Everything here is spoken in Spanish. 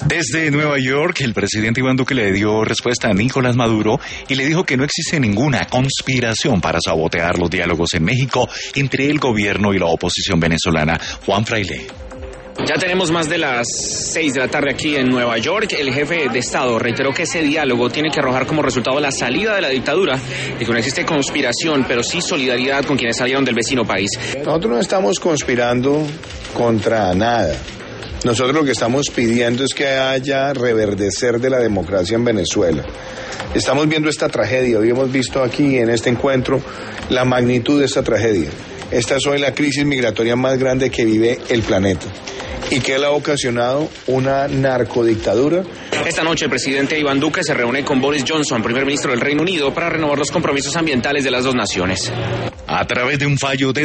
Desde Nueva York, el presidente Iván Duque le dio respuesta a Nicolás Maduro y le dijo que no existe ninguna conspiración para sabotear los diálogos en México entre el gobierno y la oposición venezolana. Juan Fraile. Ya tenemos más de las 6 de la tarde aquí en Nueva York. El jefe de Estado reiteró que ese diálogo tiene que arrojar como resultado la salida de la dictadura y que no existe conspiración, pero sí solidaridad con quienes salieron del vecino país. Nosotros no estamos conspirando contra nada. Nosotros lo que estamos pidiendo es que haya reverdecer de la democracia en Venezuela. Estamos viendo esta tragedia, hoy hemos visto aquí en este encuentro la magnitud de esta tragedia. Esta es hoy la crisis migratoria más grande que vive el planeta y que le ha ocasionado una narcodictadura. Esta noche el presidente Iván Duque se reúne con Boris Johnson, primer ministro del Reino Unido, para renovar los compromisos ambientales de las dos naciones. A través de un fallo de